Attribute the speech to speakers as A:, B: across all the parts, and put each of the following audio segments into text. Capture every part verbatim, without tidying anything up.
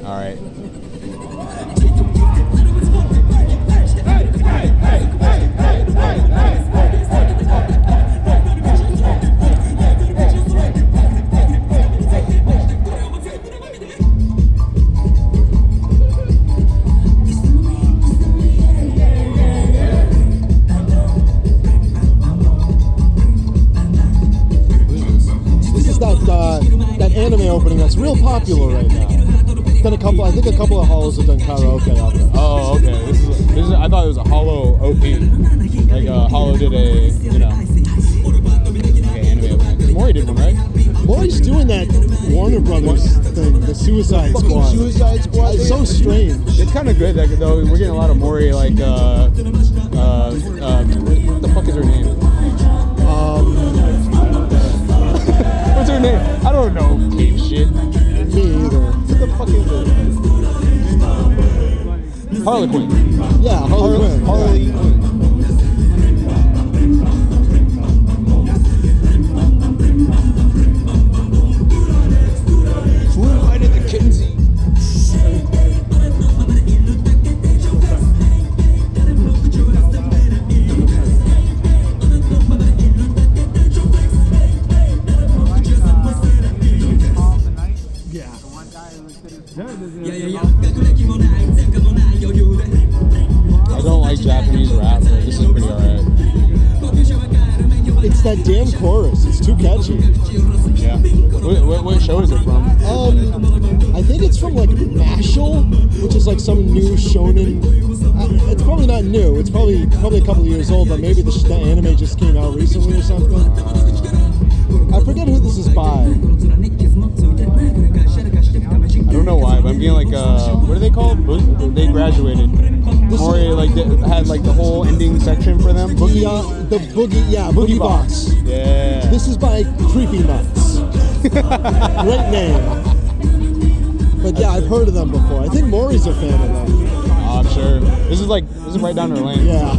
A: All right.
B: This is that uh, that anime opening that's real popular right now. Done a couple. I think a couple of hollows have done karaoke out there.
A: Oh, okay. This is, this is. I thought it was a Hollow O P. Like uh, Hollow did a, you know, okay, anime opening. 'Cause Mori did one, right?
B: Mori's doing that Warner Brothers thing, the Suicide
A: Fucking
B: Squad.
A: Suicide Squad.
B: It's so strange.
A: It's kind of good, like, though. We're getting a lot of Mori, like, uh, uh, uh, what the fuck is her name?
B: Um,
A: What's her name? I don't know. Cave shit.
B: me either.
A: What the fuck is it? Harley Quinn.
B: Yeah, Harley Quinn.
A: Harley
B: yeah.
A: Quinn. Who invited the Kinsey? I don't like Japanese rap, but this is pretty alright.
B: It's that damn chorus. It's too catchy.
A: Yeah. What, what, what show is it from?
B: Um, I think it's from like Mashal, which is like some new shonen. Uh, it's probably not new. It's probably probably a couple of years old, but maybe the, the anime just came out recently or something. I forget who this is by.
A: I don't know why, but I'm getting like, uh, what are they called? Bo- they graduated. Mori like they had like the whole ending section for them. Boogie,
B: The, uh, the Boogie, yeah, Boogie,
A: Boogie
B: Box.
A: Box. Yeah.
B: This is by Creepy Nuts. Great name. But yeah, I've heard of them before. I think Maury's a fan of them.
A: Oh, I'm sure. This is like, this is right down her lane.
B: Yeah.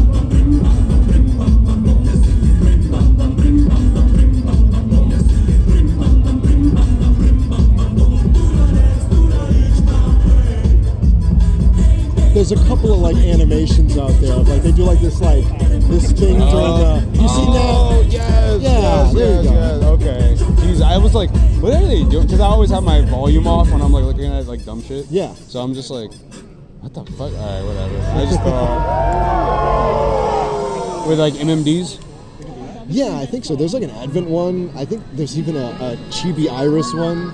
B: There's a couple of like animations out there. Like they do like this like this thing during the. You see
A: Oh,
B: that?
A: yes.
B: Yeah,
A: yes,
B: there you
A: yes,
B: go.
A: yes. Okay. Jeez, I was like, what are they doing? Because I always have my volume off when I'm like looking at like dumb shit.
B: Yeah.
A: So I'm just like, what the fuck? All right, whatever. I just thought. With like M M Ds?
B: Yeah, I think so. There's like an Advent one. I think there's even a, a Chibi Iris one.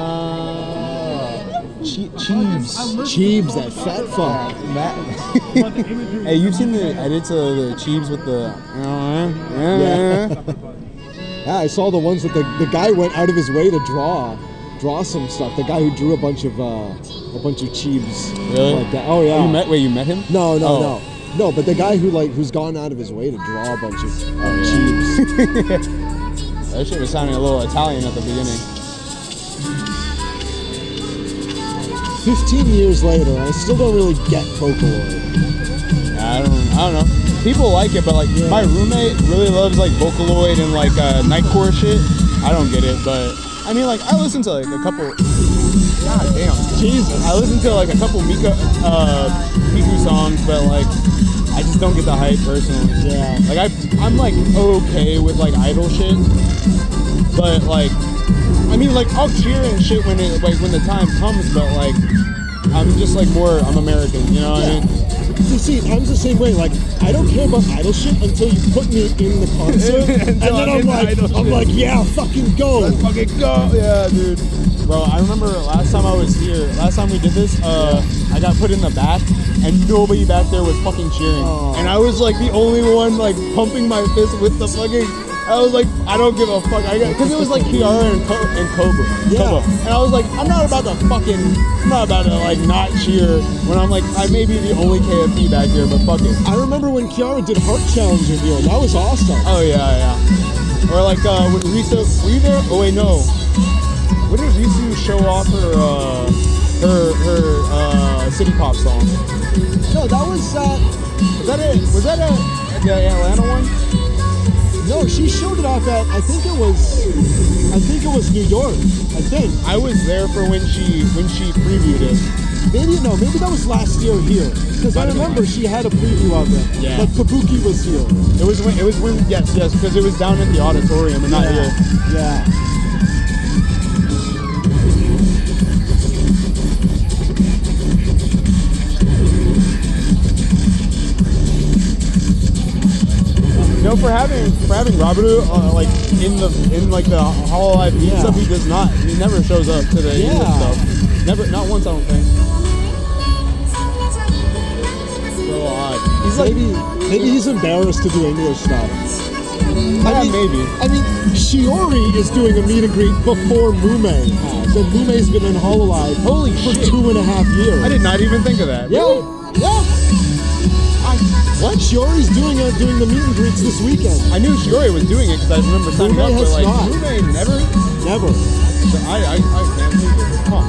A: Uh, che- Cheebs.
B: Cheebs, that fat fuck.
A: Matt. Hey, you've seen the edits of the Cheebs with the.
B: Yeah. Yeah, I saw the ones that the, the guy went out of his way to draw, draw some stuff. The guy who drew a bunch of uh, a bunch of Cheebs.
A: Really?
B: Like that. Oh yeah.
A: Oh, you met? Wait, you met him?
B: No, no,
A: Oh.
B: no, no. But the guy who like who's gone out of his way to draw a bunch of uh,
A: Oh, yeah.
B: Cheebs.
A: That shit was sounding a little Italian at the beginning.
B: Fifteen years later, I still don't really get Vocaloid.
A: I don't, I don't know. People like it, but like
B: Yeah.
A: my roommate really loves like Vocaloid and like uh, Nightcore shit. I don't get it, but I mean, like I listen to like a couple. God damn, Jesus! I listen to like a couple Mika, uh, Miku songs, but like I just don't get the hype personally.
B: Yeah.
A: Like I, I'm like okay with like idol shit, but like, I mean, like I'll cheer and shit when it like when the time comes, but like I'm just like more I'm American, you know what I mean?
B: You see, I'm the same way. Like, I don't care about idol shit until you put me in the concert, and
A: Until
B: then
A: I'm
B: I'm
A: into
B: like,
A: idol
B: I'm
A: shit.
B: like, yeah, fucking go.
A: Let's fucking go. Yeah, dude. Bro, I remember last time I was here, last time we did this, uh, I got put in the back and nobody back there was fucking cheering.
B: Oh.
A: And I was like the only one like pumping my fist with the fucking, I was like, I don't give a fuck. I got, cause it was like Kiara and, Co- and Cobra.
B: Yeah.
A: Koba. And I was like, I'm not about to fucking, I'm not about to like not cheer when I'm like, I may be the only K F P back here, but fuck it.
B: I remember when Kiara did Heart Challenger here. That was awesome.
A: Oh yeah, yeah. Or like uh, when Risa, were you there? Oh wait, no. When did Risu show off her uh, her her uh, City Pop song?
B: No, that was uh,
A: Was that it? Was that a the Atlanta one?
B: no. She showed it off at I think it was I think it was New York. I think.
A: I was there for when she when she previewed it.
B: Maybe no, maybe that was last year here. Because I remember she had a preview of it.
A: Yeah.
B: But Kabuki was here.
A: It was when it was when yes yes because it was down at the auditorium and not
B: Yeah.
A: here.
B: Yeah.
A: You know, for having for having Robert uh, like in the in like the Hololive Beat
B: Yeah.
A: stuff, he does not. He never shows up to the
B: Yeah.
A: English stuff. Never, not once. I don't think. So odd. He's like
B: Maybe maybe he's embarrassed to do English stuff.
A: yeah,
B: I mean,
A: maybe.
B: I mean, Shiori is doing a meet and greet before Mume has, and Mume's been in Hololive
A: Holy
B: for
A: shit.
B: two and a half years.
A: I did not even think of that.
B: Yeah,
A: Really?
B: yeah. I, what? Shiori's doing uh, doing the meet and greets this weekend.
A: I knew Shiori was doing it because I remember signing
B: Mume
A: up,
B: has
A: but like
B: not.
A: Mume never.
B: Never.
A: So I I I can't believe it. Huh.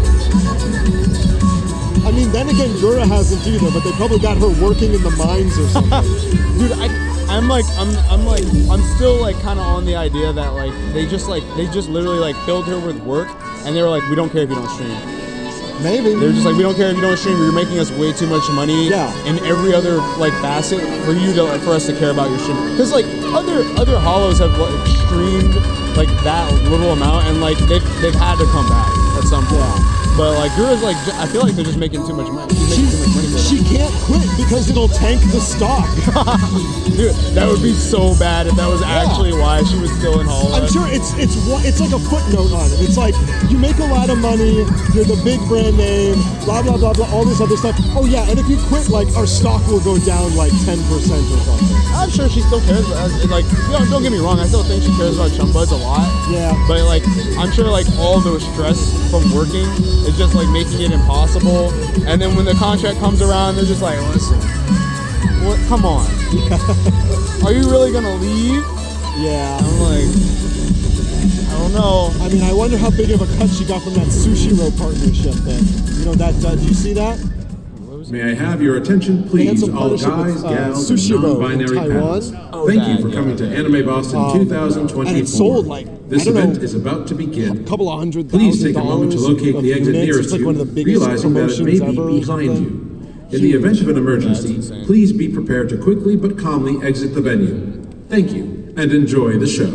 B: I mean, then again, Yura hasn't either, but they probably got her working in the mines or something.
A: Dude, I, I'm like, I'm, I'm like, I'm still like kind of on the idea that like they just like they just literally like filled her with work, and they were like, we don't care if you don't stream.
B: Maybe.
A: They're just like, we don't care if you don't stream. You're making us way too much money.
B: Yeah.
A: In every other like facet for you to like for us to care about your stream. Because like other other hollows have like streamed like that little amount, and like they've they've had to come back at some point.
B: Yeah.
A: But like Gura's like, j- I feel like they're just making too much money. She's
B: She,
A: making too much money for them.
B: she can't quit because it'll tank the stock.
A: Dude, that would be so bad if that was actually why she was still in Hollow.
B: I'm sure it's it's one- it's like a footnote on it. It's like you make a lot of money, you're the big brand name, blah blah blah blah, all this other stuff. Oh yeah, and if you quit, like our stock will go down like ten percent or something.
A: I'm sure she still cares. uh, Like, you know, don't get me wrong, I still think she cares about Chum Buds a lot.
B: Yeah.
A: But like, I'm sure like all the stress from working is just like making it impossible. And then when the contract comes around, they're just like, listen, what? Come on, are you really gonna leave?
B: Yeah.
A: I'm like, I don't know.
B: I mean, I wonder how big of a cut she got from that Sushiro partnership thing. You know that? Uh, do you see that?
C: May I have your attention,
B: They had
C: please,
B: some
C: all
B: partnership
C: guys,
B: with, uh,
C: gals, and
B: Sushiro in
C: non-binary
B: Taiwan.
C: pals.
A: Oh,
C: Thank
A: that,
C: you for
A: yeah.
C: coming to Anime Boston
B: Um,
C: twenty twenty-four.
B: and it sold, like,
C: this
B: I don't
C: event
B: know,
C: is about to begin.
B: A couple of hundred
C: Please
B: thousand
C: take a moment to
B: dollars
C: locate
B: of
C: the exit
B: units.
C: nearest
B: It's like
C: you,
B: one of the biggest
C: realizing that it may
B: promotions
C: be
B: ever or
C: behind
B: something.
C: you. In the event of an emergency,
A: That's insane.
C: please be prepared to quickly but calmly exit the venue. Thank you, and enjoy the show.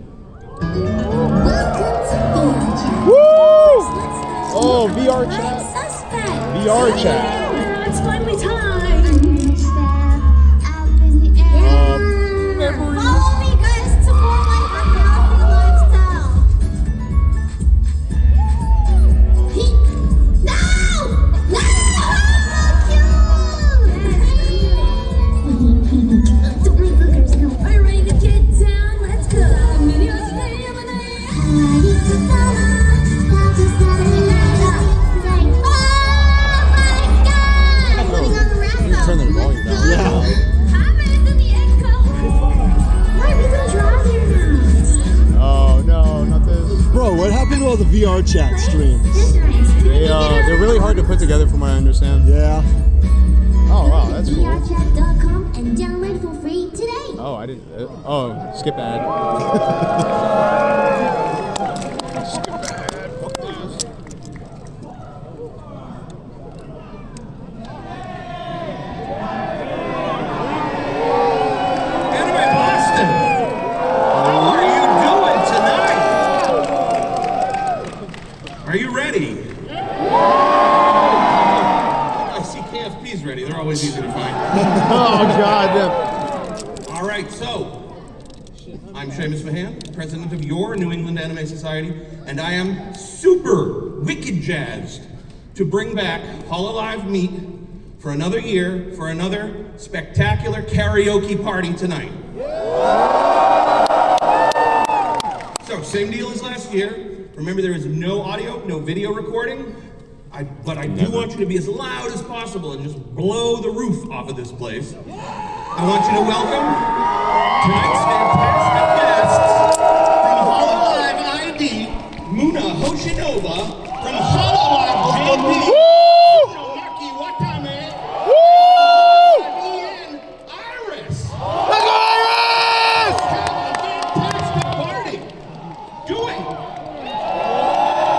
A: Woo! Oh, V R chat.
D: Suspect.
A: V R chat.
D: It's finally time.
A: memories.
D: Follow me, guys, to more life and healthy lifestyle. He- No! No! Cute! Don't make boogers, no. Are you ready to get down? Let's go. Videos,
A: Turn the volume down.
B: Yeah.
A: Oh no, not this.
B: Bro, what happened to all the V R chat streams?
A: They uh, they're really hard to put together, from what I understand.
B: Yeah.
A: Oh wow, that's cool.
D: V R chat dot com and download for free today.
A: Oh, I didn't. Uh, oh, skip ad. Skip ad. Fuck this.
E: Anime Boston! How are you doing tonight? Are you ready? I see K F P's ready. They're always easy to find.
A: Oh god. Yeah.
E: All right, so I'm Seamus Mahan, president of your New England Anime Society, and I am super wicked jazzed to bring back Hololive Meet for another year for another spectacular karaoke party tonight. So, same deal as last year. Remember, there is no audio, no video recording. I, but I do want you to be as loud as possible and just blow the roof off of this place. I want you to welcome tonight's fantastic guests from Hololive I D, Muna Hoshinova, from Hololive J P, Nomaki Watame, and Ian Iris. Let's go, Iris! Have a fantastic party. Do it.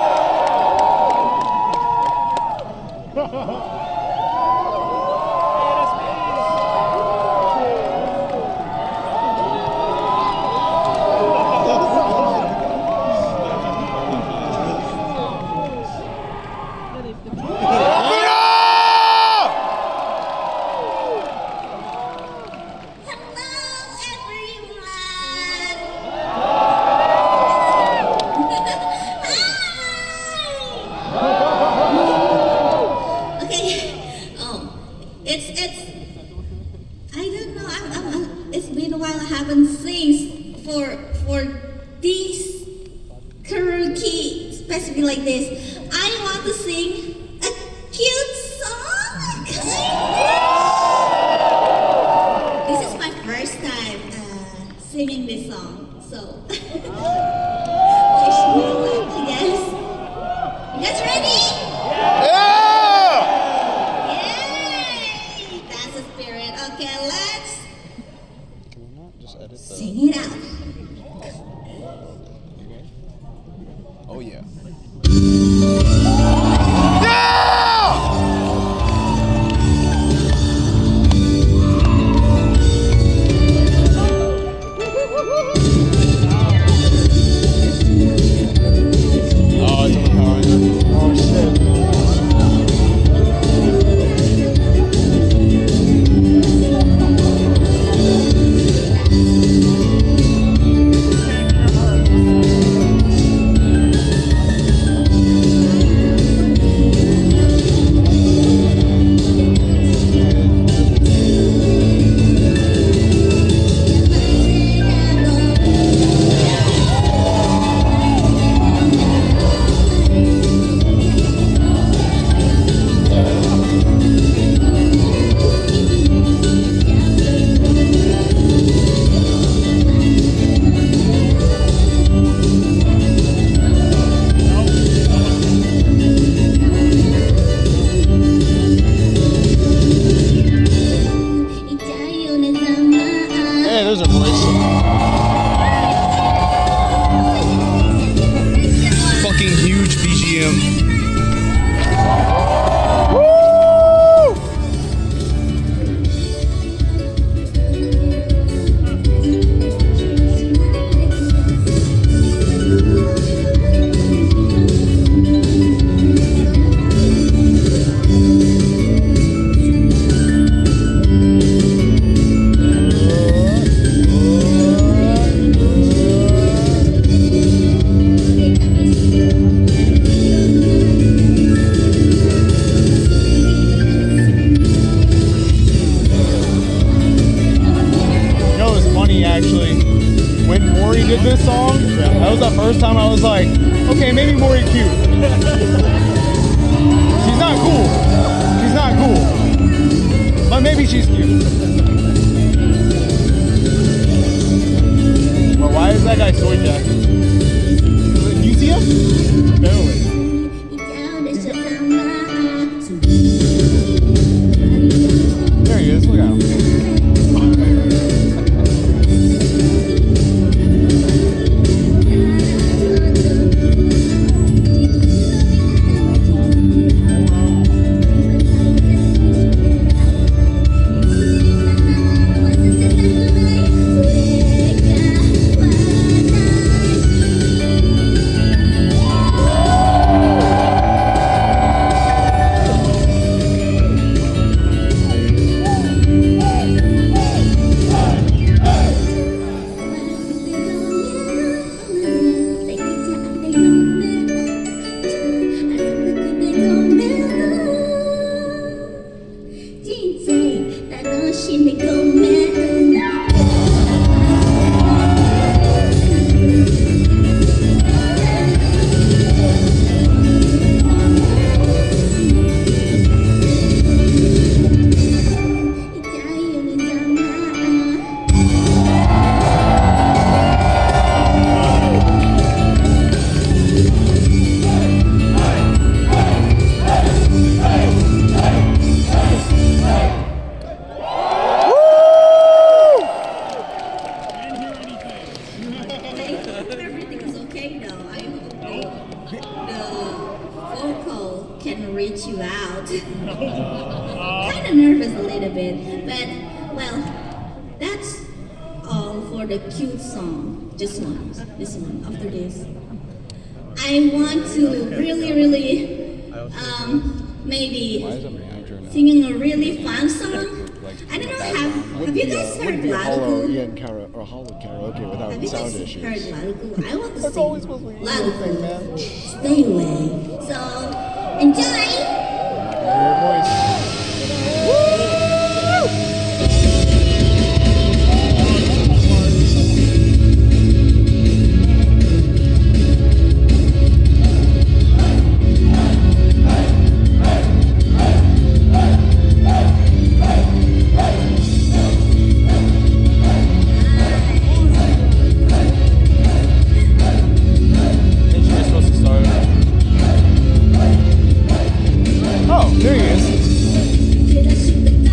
D: reach you out. Kind of nervous a little bit, but well, that's all for the cute song. Just one, this one. After this, I want to really, really, um, maybe singing a really fun song. I don't know, have, have you guys heard
B: Wouldn't be a hollow
D: Laluku?
B: Ian kara- or hollow karaoke without
D: Have you
B: sound
D: guys
B: issues.
D: heard Laluku? I want to
A: That's
D: sing
A: always supposed to be
D: Laluku.
A: man.
D: Stay away. So, enjoy!
B: Your voice.
A: Oh, there he is.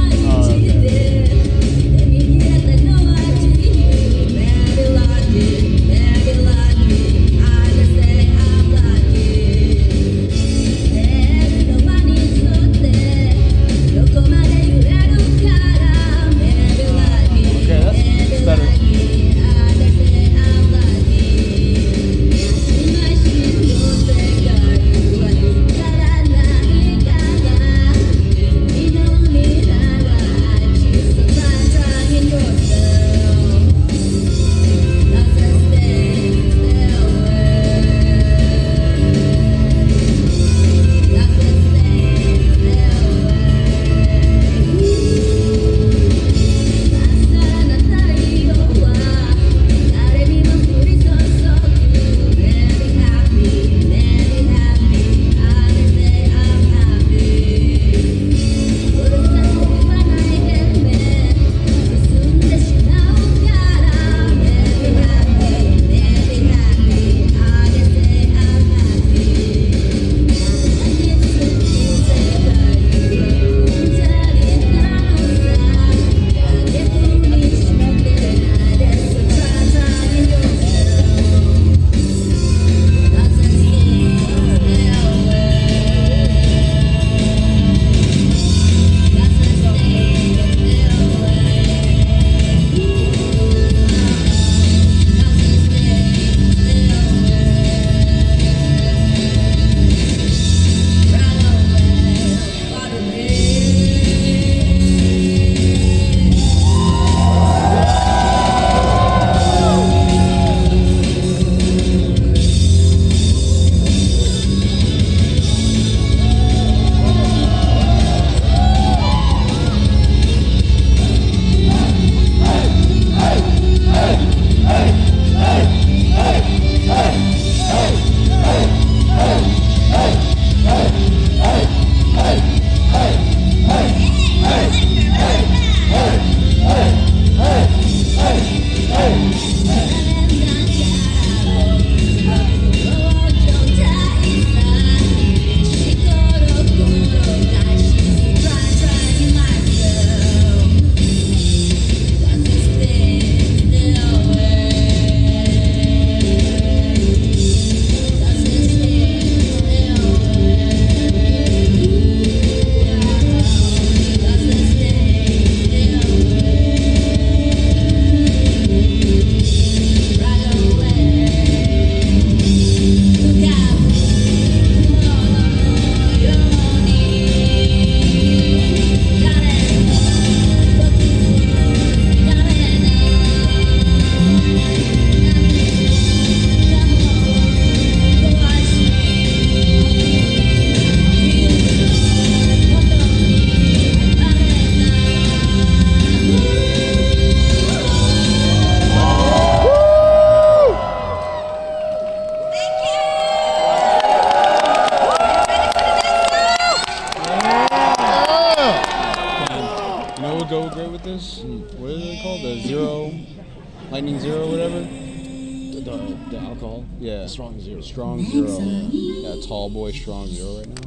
A: what is it called? The zero, lightning zero, whatever.
B: The, the, the alcohol.
A: Yeah.
B: The strong zero.
A: Strong zero. Yeah, tall boy, strong zero right now.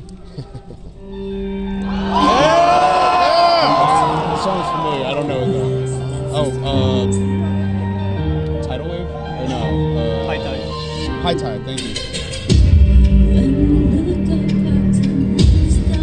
A: The song's familiar. I don't know it though. Oh, uh, tidal wave? Or no? Uh,
F: High tide.
A: High tide. Thank you.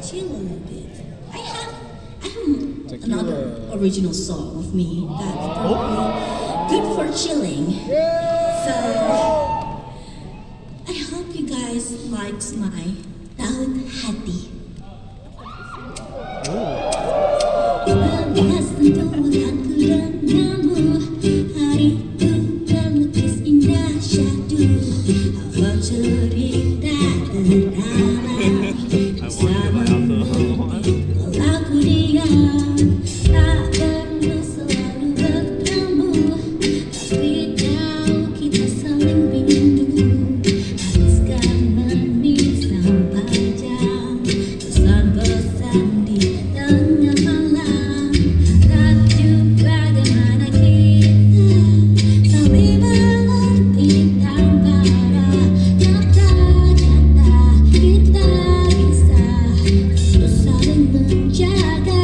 D: chill a little bit. I have, I have another original song of me that's probably good for chilling. So I hope you guys likes my Daun Hati. Bila sentuh hatiku denganmu, hariku terlukis indah syahdu. Apa cerita terdalam bersamamu? Kalau ku diam, tak perlu selalu bertemu, tapi jauh kita saling rindu. Habiskan menit sampai jam, pesan-pesan di tengah malam. Tapi bagaimana kita saling mengerti tanpa ada kata-kata. Kita bisa terus saling menjaga.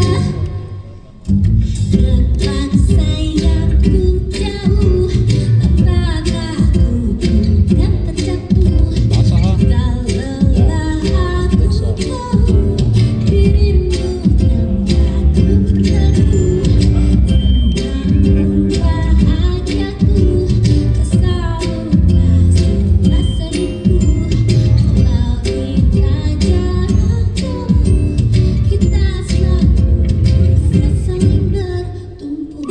D: Terpaksa sayangku jauh, apakah ku bukan terjatuh? Tak lelah aku tahu, dirimu tanpaku berteduh. Tentangmu bahagiaku, kesamu pasti rasa rindu. Walau kita jarang jauh, kita selalu bisa saling bertumpu.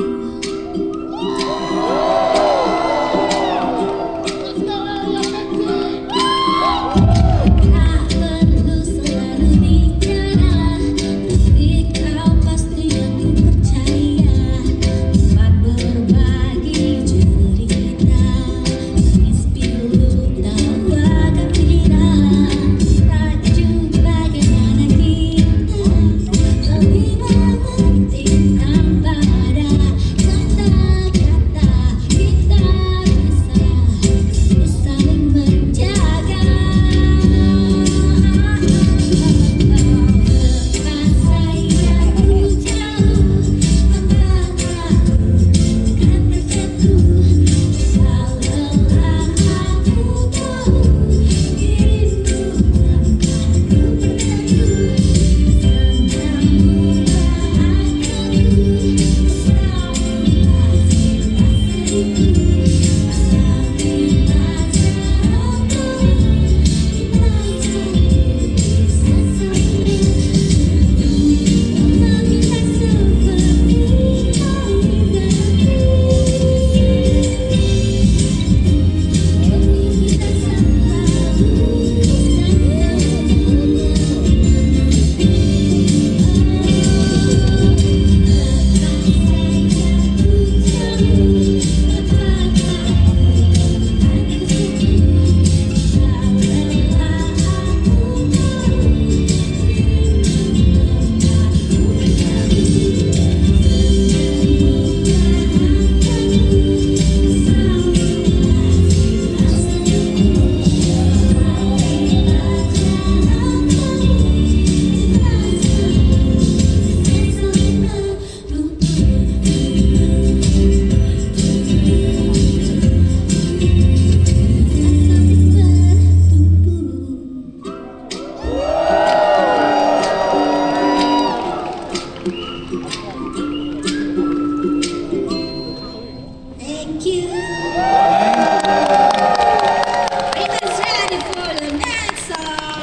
D: Tak perlu selalu bicara, tapi kau pasti aku percaya. Tempat berbagi cerita, tangis pilu tawa gembira. Tajuk bagaimana kita saling mengerti tanpa ada kata-kata. Kita bisa terus saling menjaga. Lepas sayangku jauh, apakah ku bukan terjatuh? Tak lelah aku tahu, dirimu tanpaku berteduh. Tentangmu bahagiaku, kesamu pasti rasa rindu. Walau kita jarang jauh, kita selalu bisa saling bertumpu. Walau kita seperti manusia, kita Thank you. Are you guys ready for the next song?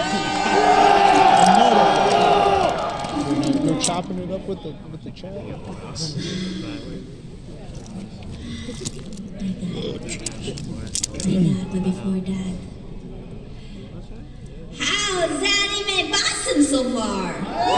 A: You're chopping it up with the with the chat.
D: My God, but before that, how's Anime Boston so far?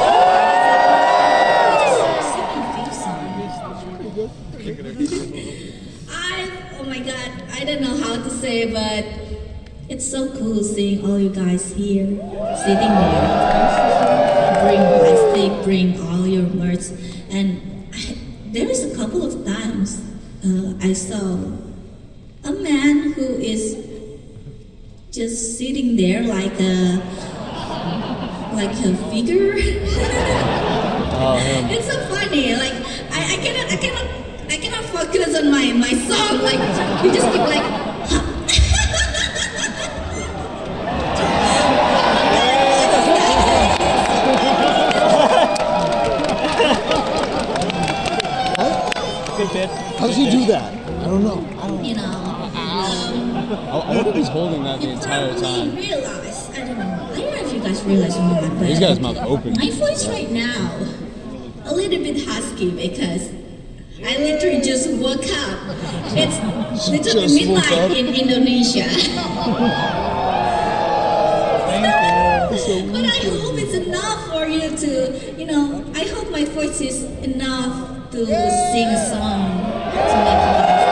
D: I, oh my God, I don't know how to say, but it's so cool seeing all you guys here, sitting there. Bring plastic, bring all your merch, and I, there is a couple of times uh, I saw a man who is just sitting there like a like a figure. It's so funny. Like I, I cannot, I cannot, I cannot focus on my my song. Like you just keep like.
B: How does he do that? I don't know. I don't
D: You know, um,
A: I I wonder if he's holding that the
D: you
A: entire
D: probably
A: time.
D: realize, I don't know, I don't know if you guys realize or not, but
A: He's got his mouth open.
D: my voice right now, a little bit husky because I literally just woke up. It's literally
B: just woke
D: midnight
B: up?
D: in Indonesia. But I hope it's enough for you to, you know, I hope my voice is enough to sing a song to make you guys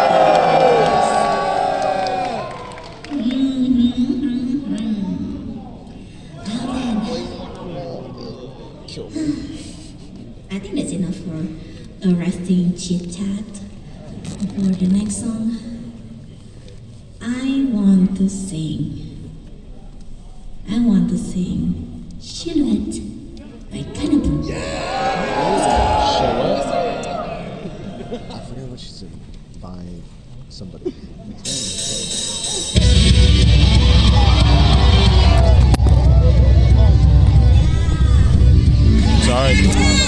B: kill me.
D: I think that's enough for a resting chit chat. For the next song, I want to sing. I want to sing Silhouette by Cannibal.
B: I forget what she said. By somebody.
A: Sorry.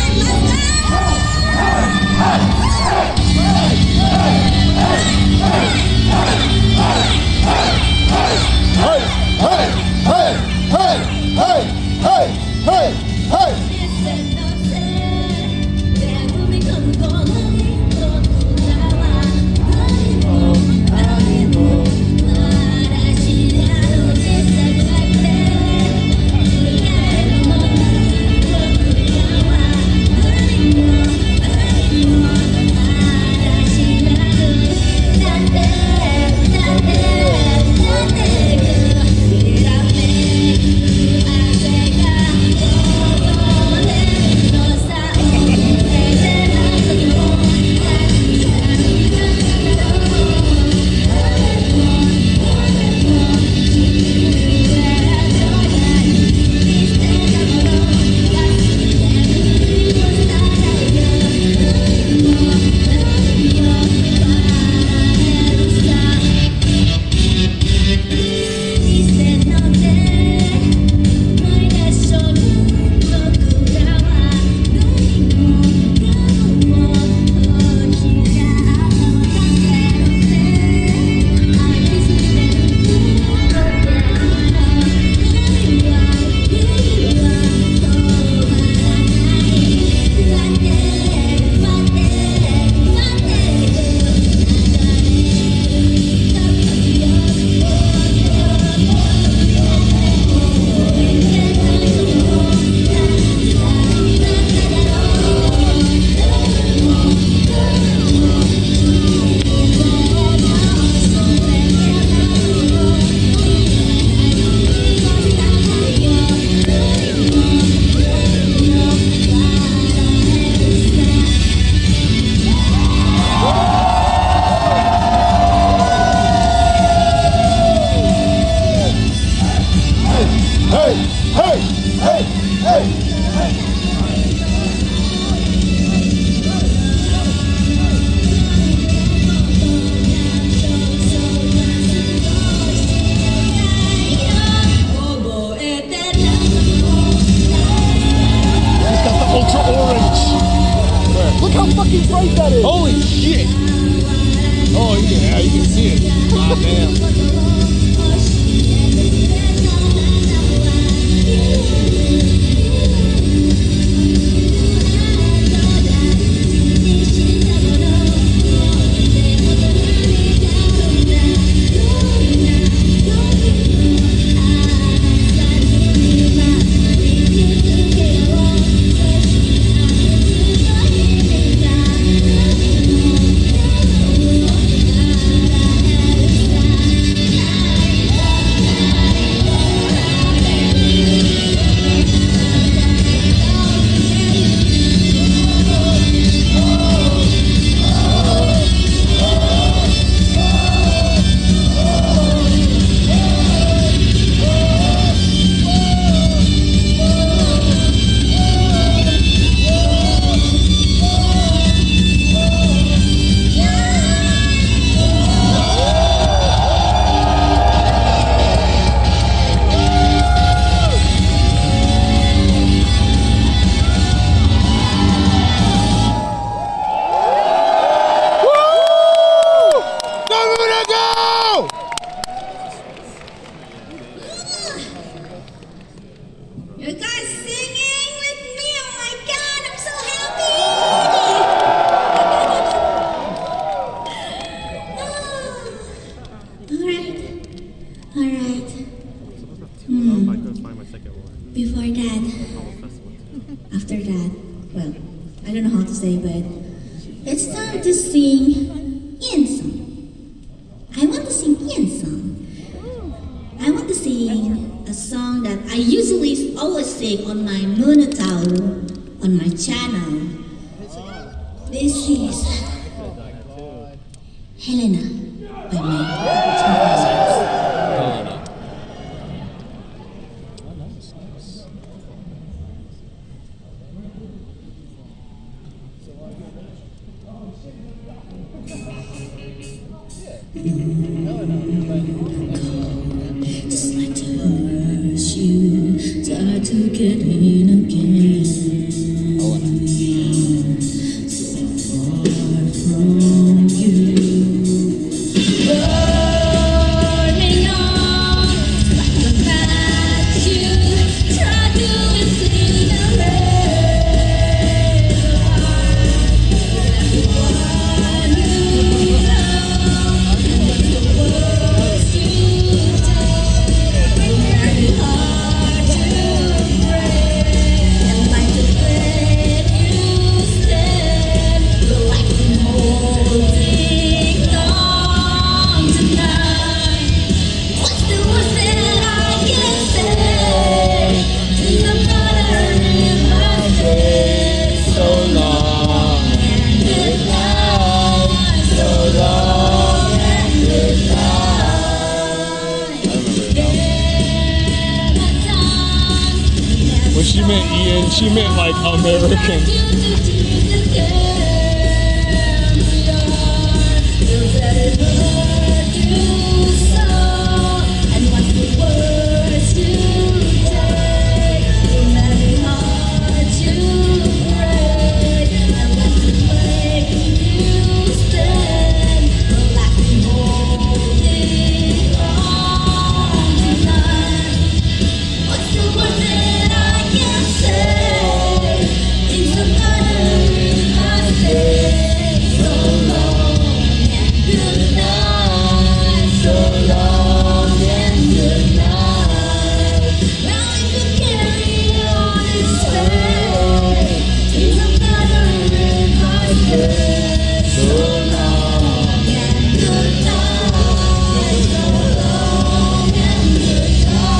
A: Holy shit! Oh, you can, yeah, you can see it. God damn.
D: guys singing with me. Oh my God, I'm so happy. All right, all right. Hmm. Before that, after that, well, I don't know how to say, but it's time to sing Ian song. I want to sing Ian song. I want to sing a song that I usually always sing on my Moonatao, on my channel. This is Helena by me. Just like to hurt you, try to get in again. So far from you, burning on like a match. You try to incinerate the one you love. The worst you take, very hard to break, and like the thread you stand, like the holding on tonight. What's the worst that I can say? Things are better in my face. So long and goodnight. So long and goodnight.
A: When she meant Ian, she meant like American.
D: What's the worst that I can say? Things are better in my face. So long and good night. So long and good night. Now I can carry on this way. Things are better in my face. So long and good night. So long and good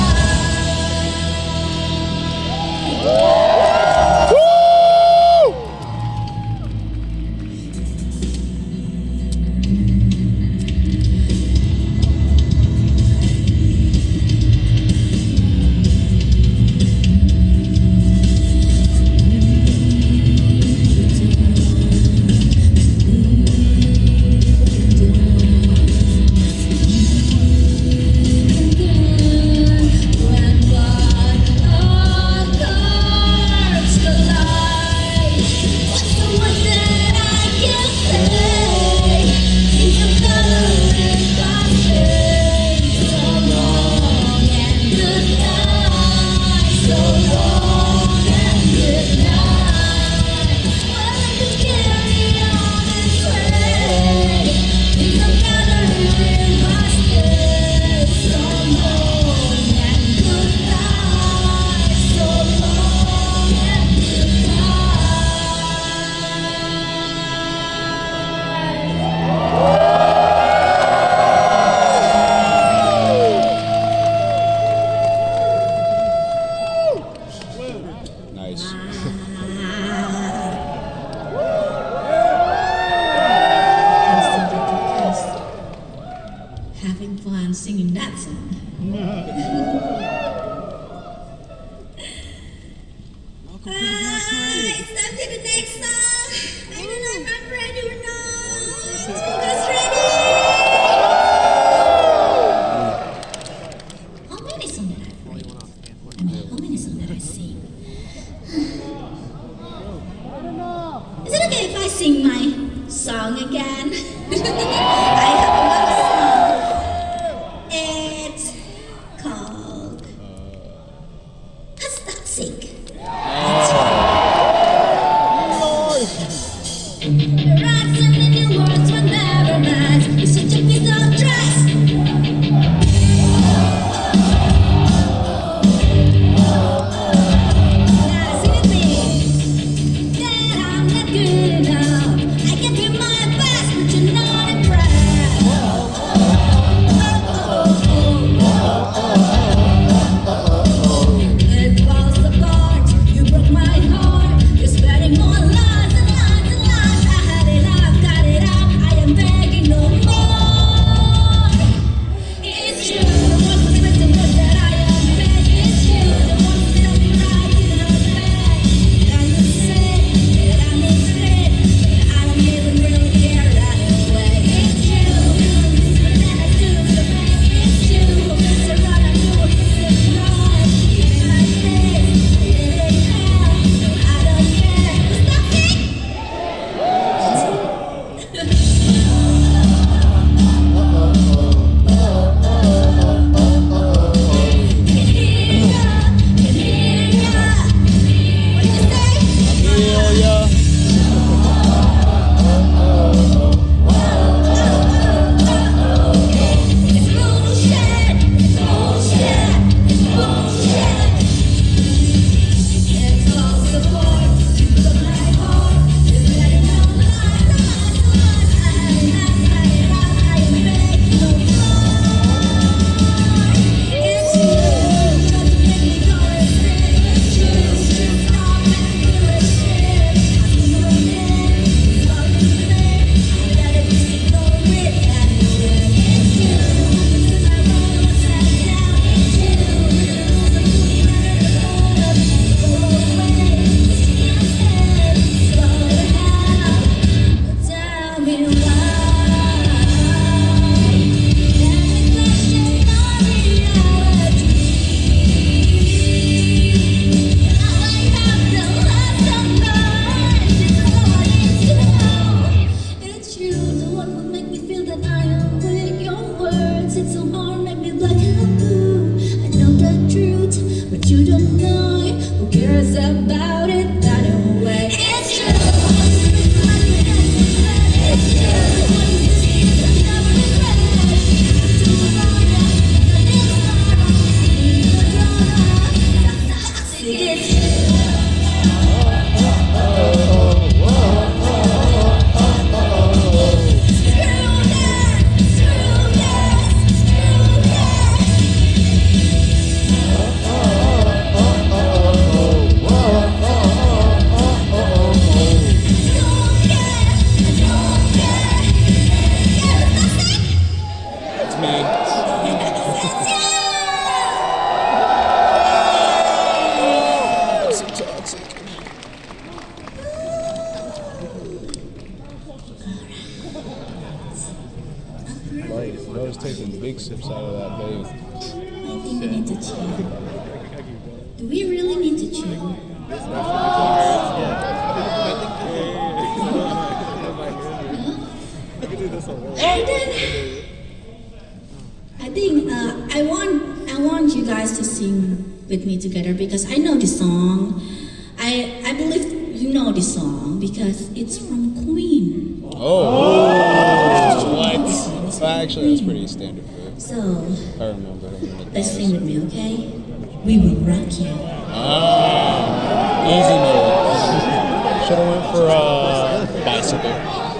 A: Nice.
D: Having fun singing that song. Ah, it's time to the next song. I don't know if I'm ready or not. You guys ready? How many songs did I play? I mean, how many songs did I sing? Is it okay if I sing my song again? I have another song. It's called Hashtag Sing. about it that way. It's true. It's
A: Noah's taking big sips out of that babe.
D: I think we need to chill. Do we really need to chill? And then I think uh, I want I want you guys to sing with me together because I know this song. I I believe you know this song because it's from Queen.
A: Oh, what? Well, actually, that's pretty standard for it.
D: So
A: I remember.
D: let's sing with me, okay? We will rock you.
A: Ah, easy mode. Should have went for uh, bicycle.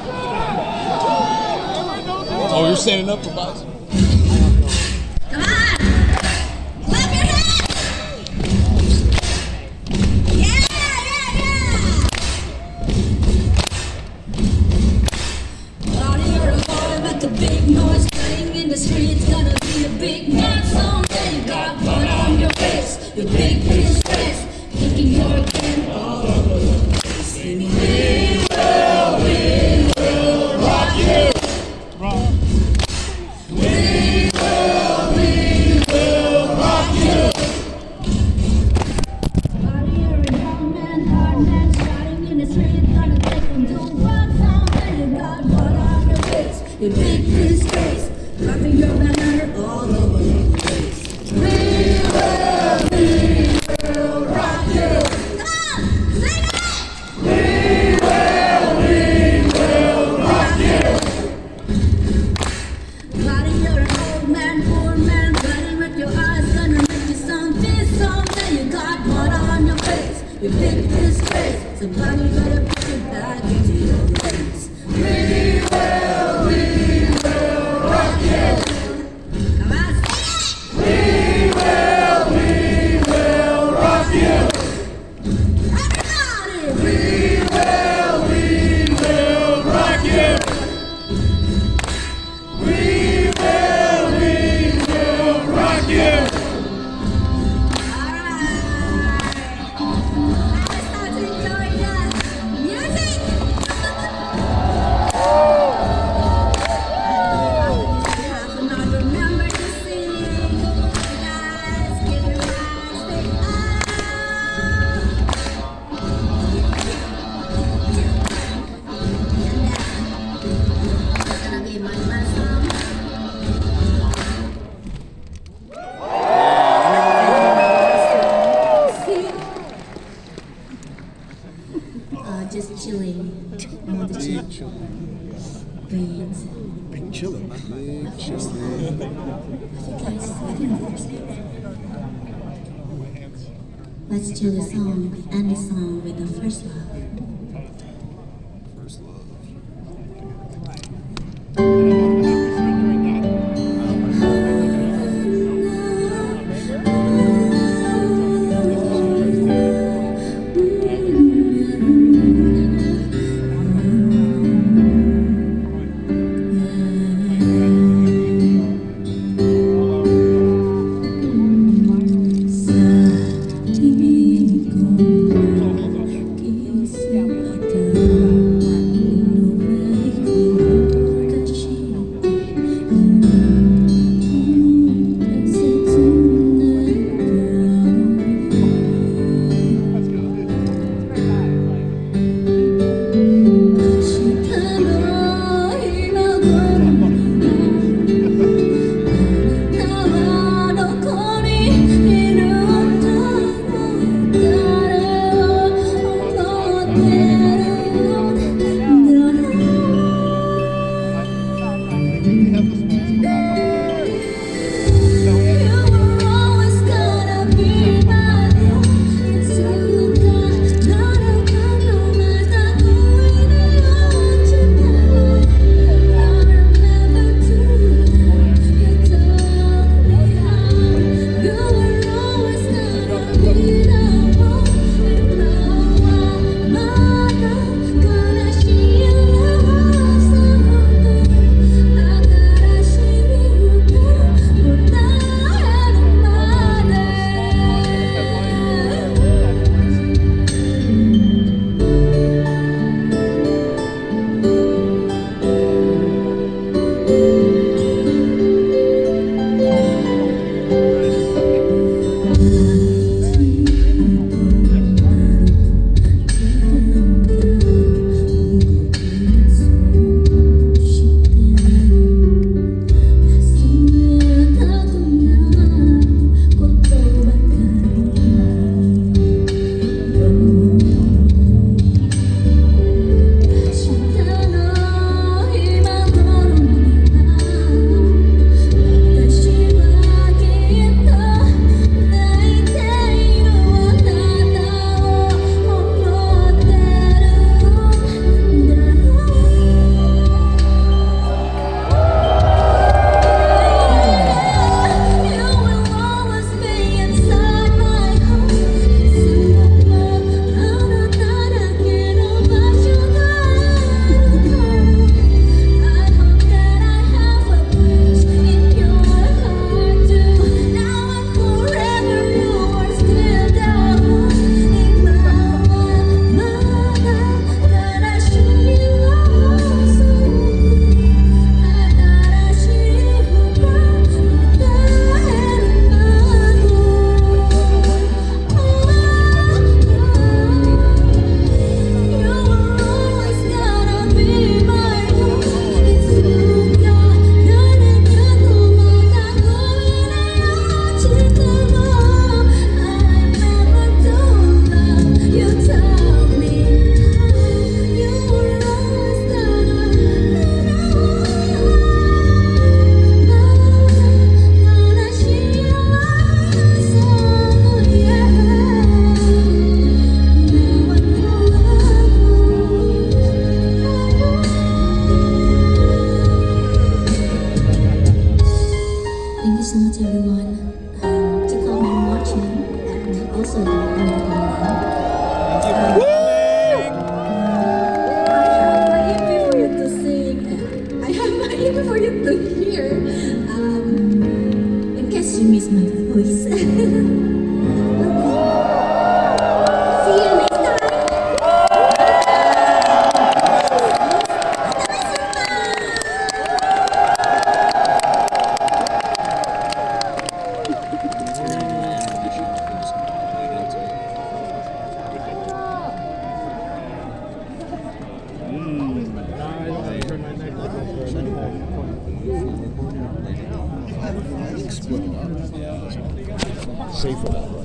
A: Oh, you're standing up for bicycle.
D: Come on! Clap your hands! Yeah, yeah, yeah! Party or a party, make a big noise, playing in the streets, gonna be a big man someday. You got blood on your face, your big piece face, thinking you're a king all over the place. Singing, we will, we will rock you. Your big disgrace, dropping your banner all over the place. We will, we will rock you. Come on, sing it! We will, we will rock you. Buddy, you're an old man, poor man, bloody with your eyes, gonna make you something, someday. You got blood on your face, your big disgrace. Somebody better put it back into your place. We will, we will rock you. Come on, sing it! We will, we will rock you. Everybody! We will, we will rock you. We will, we will rock you. Alright. Let's start to enjoy the music. Have not remember to sing. Guys, give your eyes the It's gonna be my last song. Uh, just chilling. I want to chill. Breathe.
B: Big chillin'.
D: I think guys, I think first. Let's chill the song, end the song with the first love.
B: First love.
D: Sa tingin ko, for you to sing. I have my ear for you to hear. Um, in case you miss my voice. Okay. See you next time.
B: Safe for that.